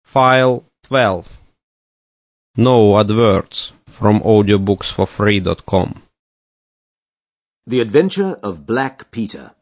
File 12. No adverts from audiobooksforfree.com. The Adventure of Black Peter.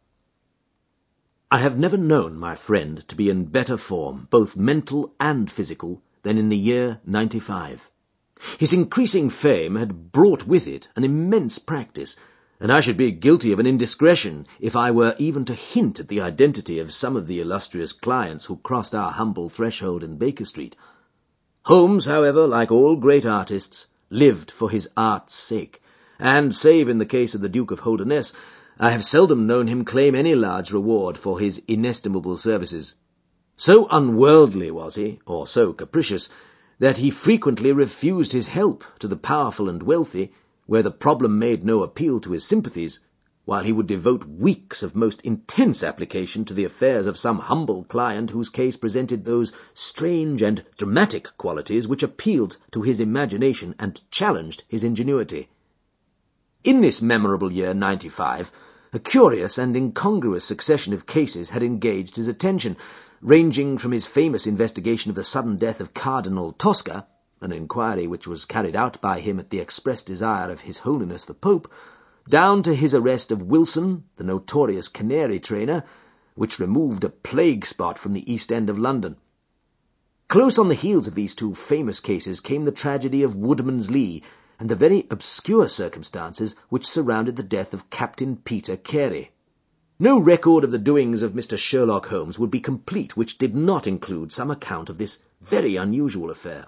I have never known my friend to be in better form, both mental and physical, than in the year 95. His increasing fame had brought with it an immense practice, and I should be guilty of an indiscretion if I were even to hint at the identity of some of the illustrious clients who crossed our humble threshold in Baker Street. Holmes, however, like all great artists, lived for his art's sake, and, save in the case of the Duke of Holderness, I have seldom known him claim any large reward for his inestimable services. So unworldly was he, or so capricious, that he frequently refused his help to the powerful and wealthy, where the problem made no appeal to his sympathies, while he would devote weeks of most intense application to the affairs of some humble client whose case presented those strange and dramatic qualities which appealed to his imagination and challenged his ingenuity. In this memorable year 95, a curious and incongruous succession of cases had engaged his attention, ranging from his famous investigation of the sudden death of Cardinal Tosca, an inquiry which was carried out by him at the express desire of His Holiness the Pope, down to his arrest of Wilson, the notorious canary trainer, which removed a plague spot from the East End of London. Close on the heels of these two famous cases came the tragedy of Woodman's Lee, and the very obscure circumstances which surrounded the death of Captain Peter Carey. No record of the doings of Mr. Sherlock Holmes would be complete which did not include some account of this very unusual affair.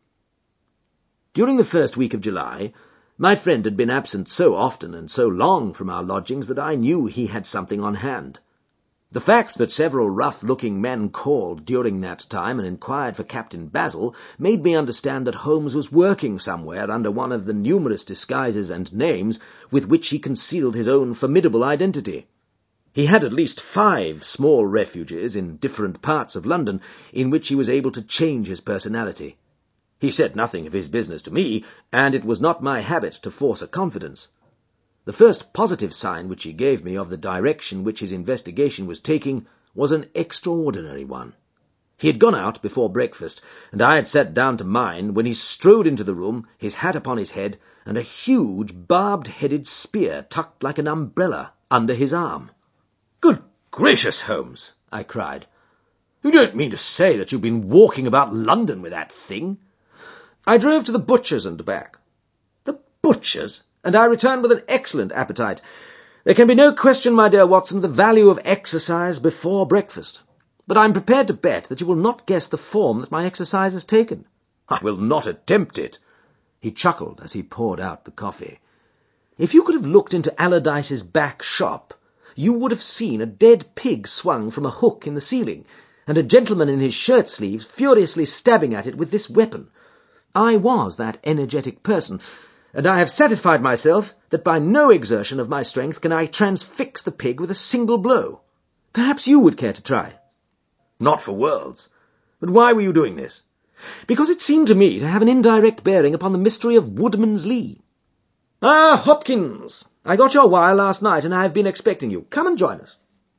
During the first week of July, my friend had been absent so often and so long from our lodgings that I knew he had something on hand. The fact that several rough-looking men called during that time and inquired for Captain Basil made me understand that Holmes was working somewhere under one of the numerous disguises and names with which he concealed his own formidable identity. He had at least 5 small refuges in different parts of London in which he was able to change his personality. He said nothing of his business to me, and it was not my habit to force a confidence. The first positive sign which he gave me of the direction which his investigation was taking was an extraordinary one. He had gone out before breakfast, and I had sat down to mine when he strode into the room, his hat upon his head, and a huge barbed-headed spear tucked like an umbrella under his arm. "Good gracious, Holmes!" I cried. "You don't mean to say that you've been walking about London with that thing?" "I drove to the butcher's and back." "The butcher's? And I returned with an excellent appetite. There can be no question, my dear Watson, of the value of exercise before breakfast. But I am prepared to bet that you will not guess the form that my exercise has taken." "I will not attempt it." He chuckled as he poured out the coffee. "If you could have looked into Allardyce's back shop, you would have seen a dead pig swung from a hook in the ceiling, and a gentleman in his shirt-sleeves furiously stabbing at it with this weapon. I was that energetic person, and I have satisfied myself that by no exertion of my strength can I transfix the pig with a single blow. Perhaps you would care to try." "Not for worlds. But why were you doing this?" "Because it seemed to me to have an indirect bearing upon the mystery of Woodman's Lee." "Ah, Hopkins! I got your wire last night, and I have been expecting you. Come and join us."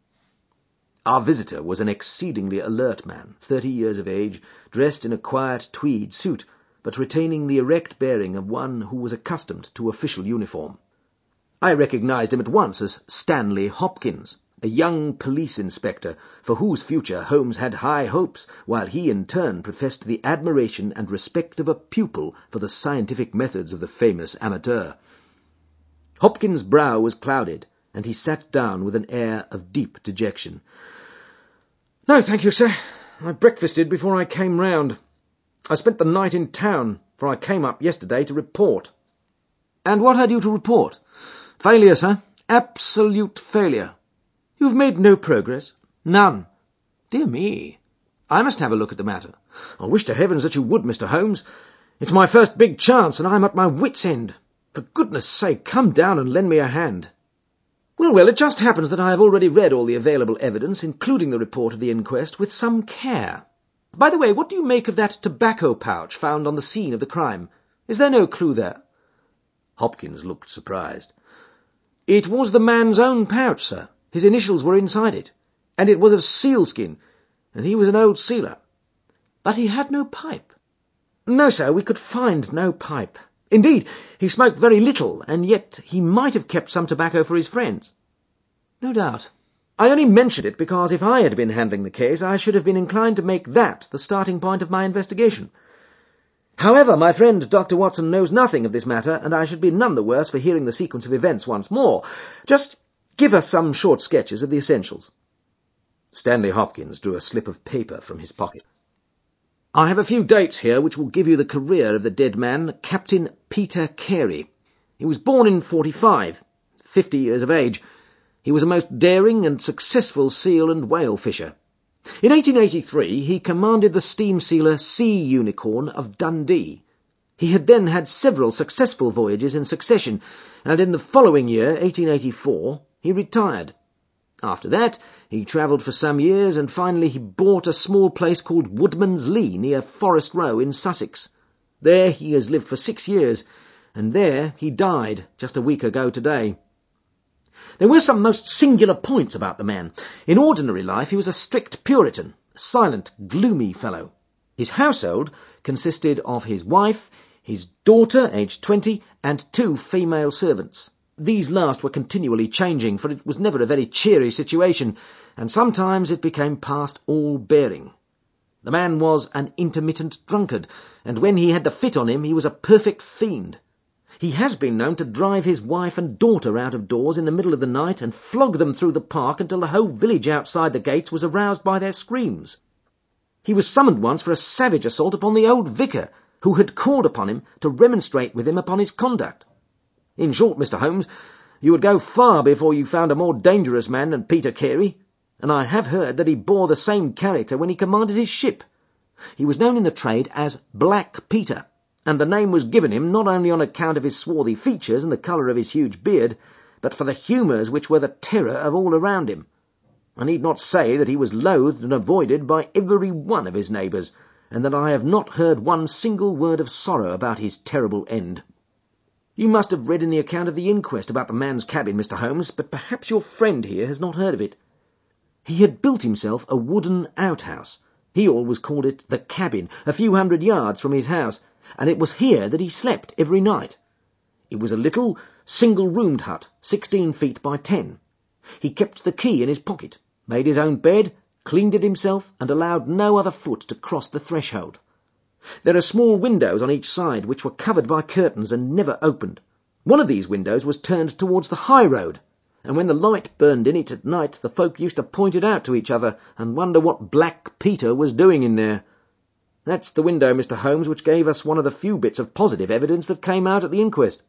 Our visitor was an exceedingly alert man, 30 years of age, dressed in a quiet tweed suit, but retaining the erect bearing of one who was accustomed to official uniform. I recognized him at once as Stanley Hopkins, a young police inspector for whose future Holmes had high hopes, while he in turn professed the admiration and respect of a pupil for the scientific methods of the famous amateur. Hopkins' brow was clouded, and he sat down with an air of deep dejection. "No, thank you, sir. I breakfasted before I came round. I spent the night in town, for I came up yesterday to report." "And what had you to report?" "Failure, sir. Absolute failure." "You have made no progress?" "None." "Dear me. I must have a look at the matter." "I wish to heavens that you would, Mr. Holmes. It's my first big chance, and I'm at my wits' end. For goodness' sake, come down and lend me a hand." Well, it just happens that I have already read all the available evidence, including the report of the inquest, with some care. By the way, what do you make of that tobacco pouch found on the scene of the crime? Is there no clue there?" Hopkins looked surprised. "It was the man's own pouch, sir. His initials were inside it, and it was of sealskin, and he was an old sealer. But he had no pipe. No, sir, we could find no pipe. Indeed, he smoked very little, and yet he might have kept some tobacco for his friends. No doubt. I only mentioned it because if I had been handling the case, I should have been inclined to make that the starting point of my investigation. However, my friend Dr. Watson knows nothing of this matter, and I should be none the worse for hearing the sequence of events once more. Just give us some short sketches of the essentials. Stanley Hopkins drew a slip of paper from his pocket. I have a few dates here which will give you the career of the dead man, Captain Peter Carey. He was born in 45, 50 years of age. He was a most daring and successful seal and whale fisher. In 1883 he commanded the steam sealer Sea Unicorn of Dundee. He had then had several successful voyages in succession, and in the following year, 1884, he retired. After that, he travelled for some years, and finally he bought a small place called Woodman's Lee near Forest Row in Sussex. There he has lived for 6 years, and there he died just a week ago today. There were some most singular points about the man. In ordinary life he was a strict Puritan, a silent, gloomy fellow. His household consisted of his wife, his daughter, aged 20, and 2 female servants. These last were continually changing, for it was never a very cheery situation, and sometimes it became past all bearing. The man was an intermittent drunkard, and when he had the fit on him he was a perfect fiend. He has been known to drive his wife and daughter out of doors in the middle of the night and flog them through the park until the whole village outside the gates was aroused by their screams. He was summoned once for a savage assault upon the old vicar, who had called upon him to remonstrate with him upon his conduct. In short, Mr. Holmes, you would go far before you found a more dangerous man than Peter Carey, and I have heard that he bore the same character when he commanded his ship. He was known in the trade as Black Peter, and the name was given him not only on account of his swarthy features and the colour of his huge beard, but for the humours which were the terror of all around him. I need not say that he was loathed and avoided by every one of his neighbours, and that I have not heard one single word of sorrow about his terrible end. You must have read in the account of the inquest about the man's cabin, Mr. Holmes, but perhaps your friend here has not heard of it. He had built himself a wooden outhouse. He always called it the cabin, a few hundred yards from his house, and it was here that he slept every night. It was a little, single-roomed hut, 16 feet by 10. He kept the key in his pocket, made his own bed, cleaned it himself, and allowed no other foot to cross the threshold. There are small windows on each side which were covered by curtains and never opened. One of these windows was turned towards the high road, and when the light burned in it at night the folk used to point it out to each other and wonder what Black Peter was doing in there. That's the window, Mr. Holmes, which gave us one of the few bits of positive evidence that came out at the inquest.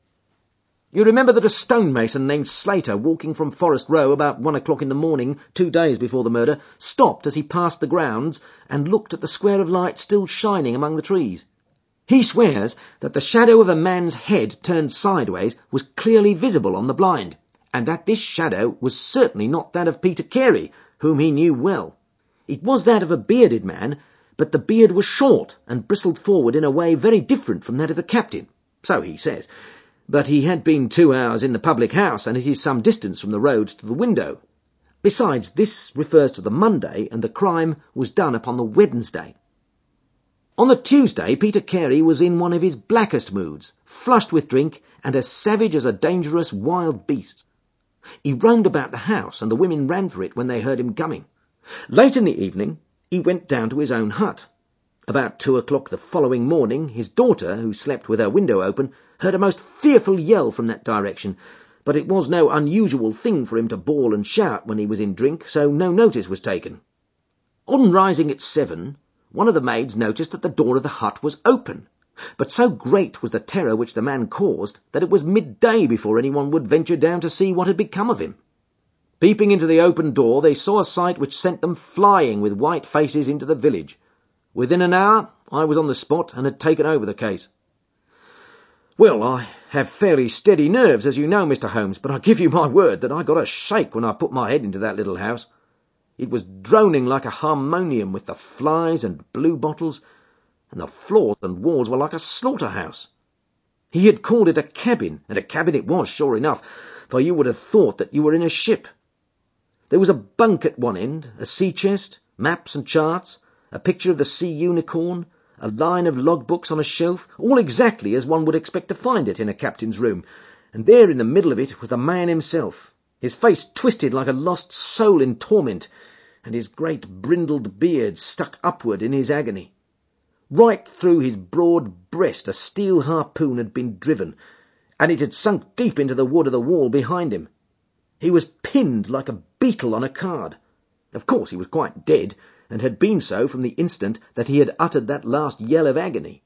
You remember that a stonemason named Slater, walking from Forest Row about 1 o'clock in the morning, 2 days before the murder, stopped as he passed the grounds and looked at the square of light still shining among the trees. He swears that the shadow of a man's head turned sideways was clearly visible on the blind, and that this shadow was certainly not that of Peter Carey, whom he knew well. It was that of a bearded man, but the beard was short and bristled forward in a way very different from that of the captain, so he says. But he had been 2 hours in the public house, and it is some distance from the road to the window. Besides, this refers to the Monday, and the crime was done upon the Wednesday. On the Tuesday, Peter Carey was in one of his blackest moods, flushed with drink, and as savage as a dangerous wild beast. He roamed about the house, and the women ran for it when they heard him coming. Late in the evening, he went down to his own hut. About 2 o'clock the following morning, his daughter, who slept with her window open, heard a most fearful yell from that direction, but it was no unusual thing for him to bawl and shout when he was in drink, so no notice was taken. On rising at 7, one of the maids noticed that the door of the hut was open, but so great was the terror which the man caused that it was midday before anyone would venture down to see what had become of him. Peeping into the open door, they saw a sight which sent them flying with white faces into the village. Within an hour, I was on the spot and had taken over the case. Well, I have fairly steady nerves, as you know, Mr. Holmes, but I give you my word that I got a shake when I put my head into that little house. It was droning like a harmonium with the flies and blue bottles, and the floors and walls were like a slaughterhouse. He had called it a cabin, and a cabin it was, sure enough, for you would have thought that you were in a ship. There was a bunk at one end, a sea chest, maps and charts, a picture of the sea unicorn, a line of logbooks on a shelf, all exactly as one would expect to find it in a captain's room, and there in the middle of it was the man himself, his face twisted like a lost soul in torment, and his great brindled beard stuck upward in his agony. Right through his broad breast a steel harpoon had been driven, and it had sunk deep into the wood of the wall behind him. He was pinned like a beetle on a card. Of course he was quite dead, and had been so from the instant that he had uttered that last yell of agony.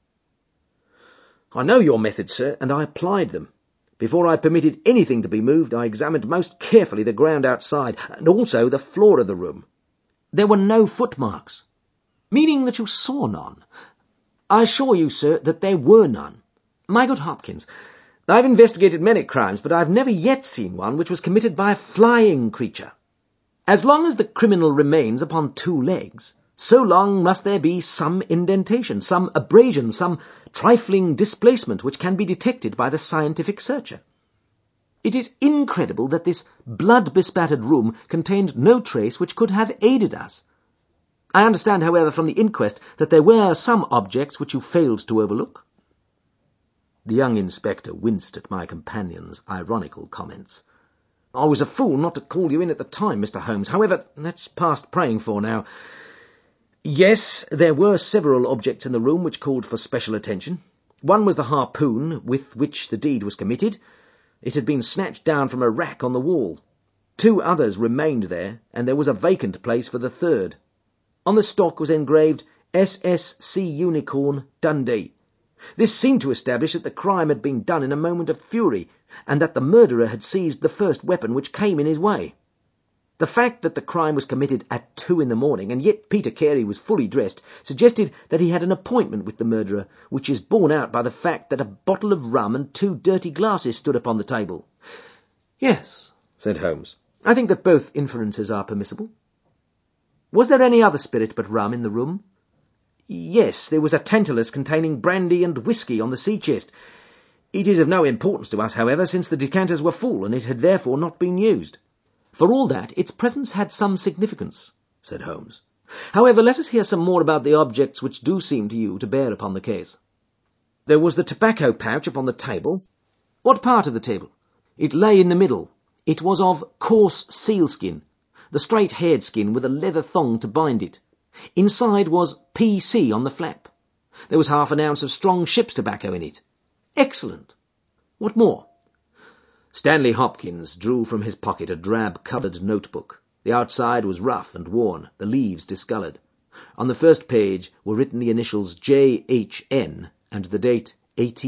I know your methods, sir, and I applied them. Before I permitted anything to be moved, I examined most carefully the ground outside, and also the floor of the room. There were no footmarks, meaning that you saw none. I assure you, sir, that there were none. My good Hopkins, I've investigated many crimes, but I've never yet seen one which was committed by a flying creature. As long as the criminal remains upon two legs, so long must there be some indentation, some abrasion, some trifling displacement which can be detected by the scientific searcher. It is incredible that this blood-bespattered room contained no trace which could have aided us. I understand, however, from the inquest that there were some objects which you failed to overlook. The young inspector winced at my companion's ironical comments. I was a fool not to call you in at the time, Mr. Holmes. However, that's past praying for now. Yes, there were several objects in the room which called for special attention. One was the harpoon with which the deed was committed. It had been snatched down from a rack on the wall. Two others remained there, and there was a vacant place for the third. On the stock was engraved SS Sea Unicorn, Dundee. This seemed to establish that the crime had been done in a moment of fury, and that the murderer had seized the first weapon which came in his way. The fact that the crime was committed at 2 a.m, and yet Peter Carey was fully dressed, suggested that he had an appointment with the murderer, which is borne out by the fact that a bottle of rum and 2 dirty glasses stood upon the table. Yes, said Holmes. I think that both inferences are permissible. Was there any other spirit but rum in the room? Yes, there was a tantalus containing brandy and whisky on the sea-chest. It is of no importance to us, however, since the decanters were full, and it had therefore not been used. For all that, its presence had some significance, said Holmes. However, let us hear some more about the objects which do seem to you to bear upon the case. There was the tobacco pouch upon the table. What part of the table? It lay in the middle. It was of coarse sealskin, the straight-haired skin with a leather thong to bind it. Inside was PC on the flap. There was half an ounce of strong ship's tobacco in it. Excellent. What more? Stanley Hopkins drew from his pocket a drab-coloured notebook. The outside was rough and worn, the leaves discoloured. On the first page were written the initials J.H.N. and the date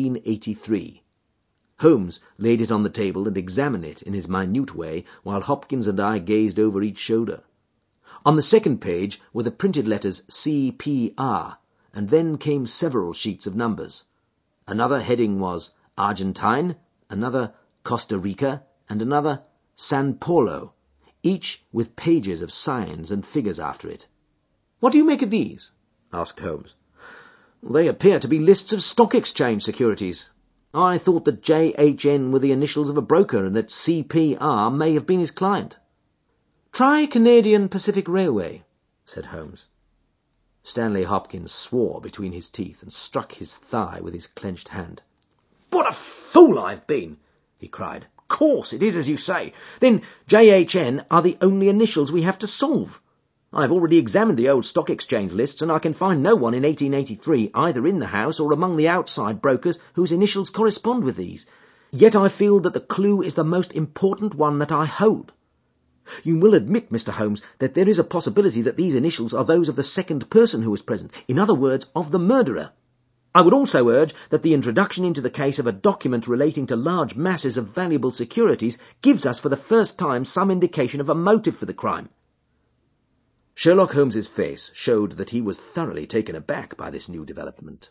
1883. Holmes laid it on the table and examined it in his minute way, while Hopkins and I gazed over each shoulder. On the second page were the printed letters C.P.R., and then came several sheets of numbers. Another heading was Argentine, another Costa Rica, and another San Paulo, each with pages of signs and figures after it. What do you make of these? Asked Holmes. They appear to be lists of stock exchange securities. I thought that J.H.N. were the initials of a broker, and that C.P.R. may have been his client. Try Canadian Pacific Railway, said Holmes. Stanley Hopkins swore between his teeth and struck his thigh with his clenched hand. What a fool I've been! He cried. Of course, it is as you say. Then J.H.N. are the only initials we have to solve. I have already examined the old stock exchange lists, and I can find no one in 1883 either in the house or among the outside brokers whose initials correspond with these. Yet I feel that the clue is the most important one that I hold. You will admit, Mr. Holmes, that there is a possibility that these initials are those of the second person who was present, in other words, of the murderer. I would also urge that the introduction into the case of a document relating to large masses of valuable securities gives us for the first time some indication of a motive for the crime. Sherlock Holmes's face showed that he was thoroughly taken aback by this new development.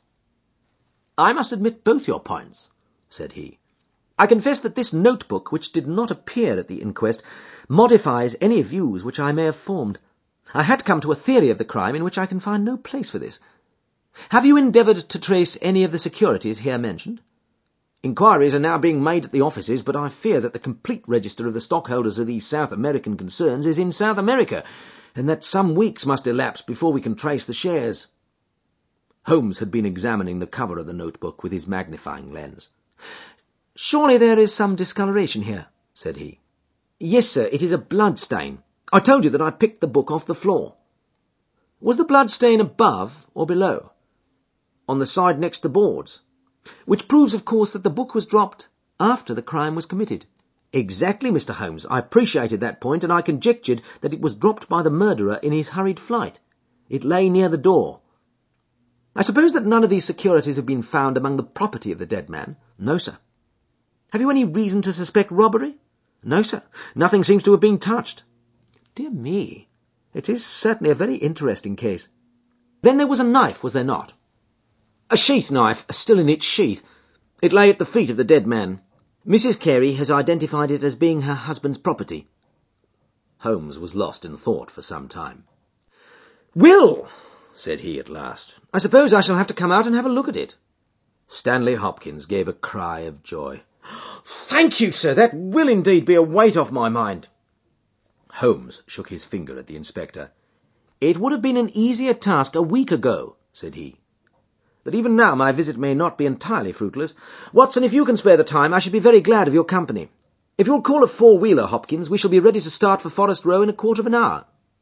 I must admit both your points, said he. I confess that this notebook, which did not appear at the inquest, modifies any views which I may have formed. I had come to a theory of the crime in which I can find no place for this. Have you endeavoured to trace any of the securities here mentioned? Inquiries are now being made at the offices, but I fear that the complete register of the stockholders of these South American concerns is in South America, and that some weeks must elapse before we can trace the shares." Holmes had been examining the cover of the notebook with his magnifying lens. "Surely there is some discoloration here," said he. "Yes, sir, it is a blood stain. I told you that I picked the book off the floor." "Was the blood stain above or below?" "On the side next the boards." "Which proves, of course, that the book was dropped after the crime was committed." "Exactly, Mr. Holmes. I appreciated that point, and I conjectured that it was dropped by the murderer in his hurried flight. It lay near the door." "I suppose that none of these securities have been found among the property of the dead man?" "No, sir." "Have you any reason to suspect robbery?" "No, sir. Nothing seems to have been touched." "Dear me, it is certainly a very interesting case. Then there was a knife, was there not?" "A sheath knife, still in its sheath. It lay at the feet of the dead man. Mrs. Carey has identified it as being her husband's property." Holmes was lost in thought for some time. "Will," said he at last, "I suppose I shall have to come out and have a look at it." Stanley Hopkins gave a cry of joy. "Thank you, sir. That will indeed be a weight off my mind." Holmes shook his finger at the inspector. "It would have been an easier task a week ago," said he. "But even now my visit may not be entirely fruitless. Watson, if you can spare the time, I should be very glad of your company. If you'll call a four-wheeler, Hopkins, we shall be ready to start for Forest Row in a quarter of an hour."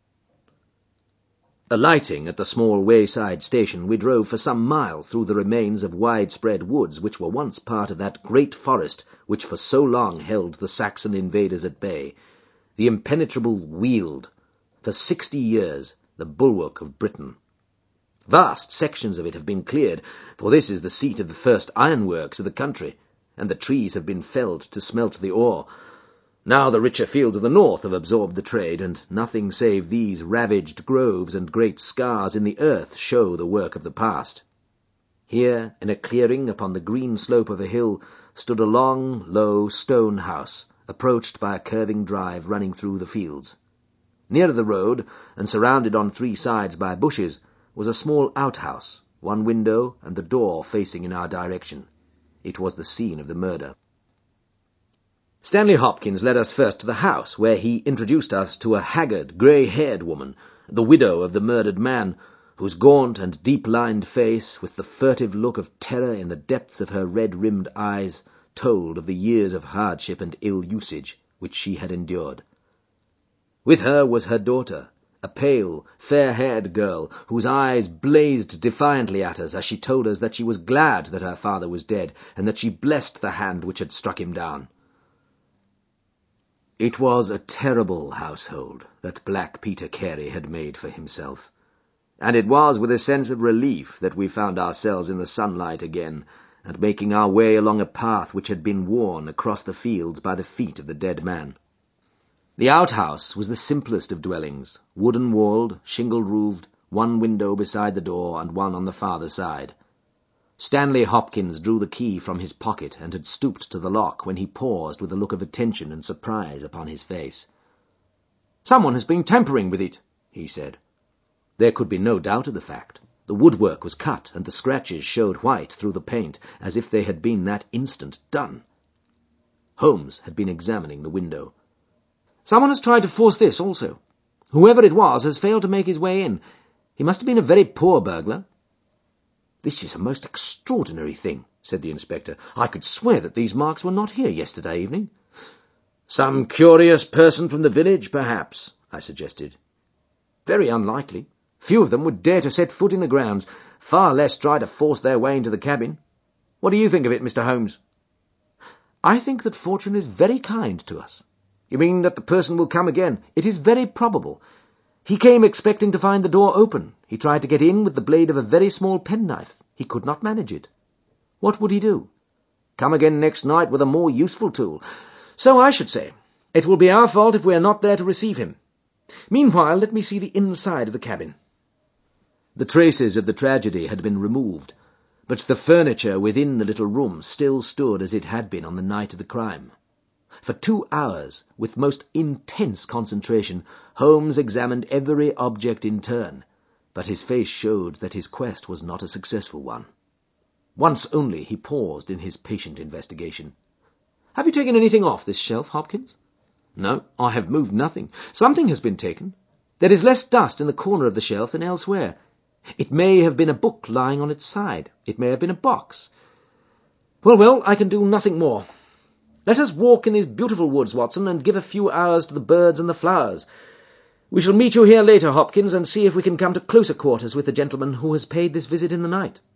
Alighting at the small wayside station, we drove for some miles through the remains of widespread woods which were once part of that great forest which for so long held the Saxon invaders at bay, the impenetrable Weald, for 60 years the bulwark of Britain. Vast sections of it have been cleared, for this is the seat of the first ironworks of the country, and the trees have been felled to smelt the ore. Now the richer fields of the north have absorbed the trade, and nothing save these ravaged groves and great scars in the earth show the work of the past. Here, in a clearing upon the green slope of a hill, stood a long, low stone house, approached by a curving drive running through the fields. Near the road, and surrounded on 3 sides by bushes, was a small outhouse, 1 window and the door facing in our direction. It was the scene of the murder. Stanley Hopkins led us first to the house, where he introduced us to a haggard, grey-haired woman, the widow of the murdered man, whose gaunt and deep-lined face, with the furtive look of terror in the depths of her red-rimmed eyes, told of the years of hardship and ill-usage which she had endured. With her was her daughter, a pale, fair-haired girl, whose eyes blazed defiantly at us as she told us that she was glad that her father was dead, and that she blessed the hand which had struck him down. It was a terrible household that Black Peter Carey had made for himself, and it was with a sense of relief that we found ourselves in the sunlight again, and making our way along a path which had been worn across the fields by the feet of the dead man. The outhouse was the simplest of dwellings, wooden-walled, shingle-roofed, 1 window beside the door and 1 on the farther side. Stanley Hopkins drew the key from his pocket and had stooped to the lock when he paused with a look of attention and surprise upon his face. "Someone has been tampering with it," he said. There could be no doubt of the fact. The woodwork was cut, and the scratches showed white through the paint, as if they had been that instant done. Holmes had been examining the window. "Someone has tried to force this also. Whoever it was has failed to make his way in. He must have been a very poor burglar." "This is a most extraordinary thing," said the inspector. "I could swear that these marks were not here yesterday evening." "Some curious person from the village, perhaps," I suggested. "Very unlikely. Few of them would dare to set foot in the grounds, far less try to force their way into the cabin. What do you think of it, Mr. Holmes?" "I think that fortune is very kind to us." "You mean that the person will come again?" "It is very probable. He came expecting to find the door open. He tried to get in with the blade of a very small penknife. He could not manage it. What would he do?" "Come again next night with a more useful tool." "So I should say. It will be our fault if we are not there to receive him. Meanwhile, let me see the inside of the cabin." The traces of the tragedy had been removed, but the furniture within the little room still stood as it had been on the night of the crime. For 2 hours, with most intense concentration, Holmes examined every object in turn, but his face showed that his quest was not a successful one. Once only he paused in his patient investigation. "Have you taken anything off this shelf, Hopkins?" "No, I have moved nothing. Something has been taken. There is less dust in the corner of the shelf than elsewhere. It may have been a book lying on its side. It may have been a box. Well, I can do nothing more. Let us walk in these beautiful woods, Watson, and give a few hours to the birds and the flowers. We shall meet you here later, Hopkins, and see if we can come to closer quarters with the gentleman who has paid this visit in the night.